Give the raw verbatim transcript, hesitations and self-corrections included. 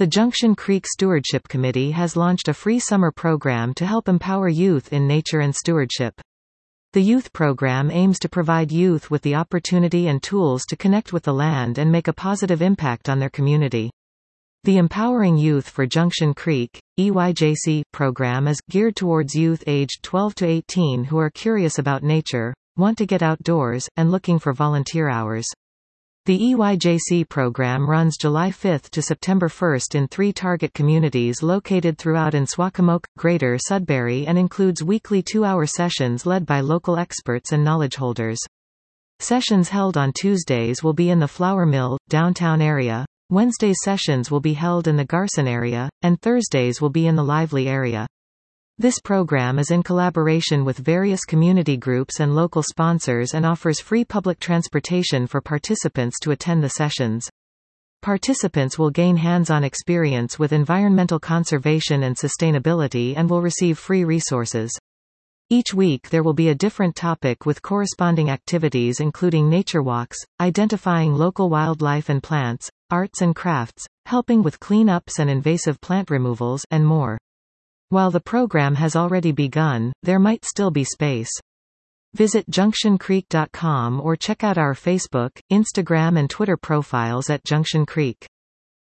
The Junction Creek Stewardship Committee has launched a free summer program to help empower youth in nature and stewardship. The youth program aims to provide youth with the opportunity and tools to connect with the land and make a positive impact on their community. The Empowering Youth for Junction Creek, E Y J C, program is geared towards youth aged twelve to eighteen who are curious about nature, want to get outdoors, and looking for volunteer hours. The E Y J C program runs July fifth to September first in three target communities located throughout Nswacomoke, Greater Sudbury, and includes weekly two-hour sessions led by local experts and knowledge holders. Sessions held on Tuesdays will be in the Flour Mill, downtown area, Wednesday sessions will be held in the Garson area, and Thursdays will be in the Lively area. This program is in collaboration with various community groups and local sponsors and offers free public transportation for participants to attend the sessions. Participants will gain hands-on experience with environmental conservation and sustainability and will receive free resources. Each week there will be a different topic with corresponding activities including nature walks, identifying local wildlife and plants, arts and crafts, helping with cleanups and invasive plant removals, and more. While the program has already begun, there might still be space. Visit junction creek dot com or check out our Facebook, Instagram and Twitter profiles at Junction Creek.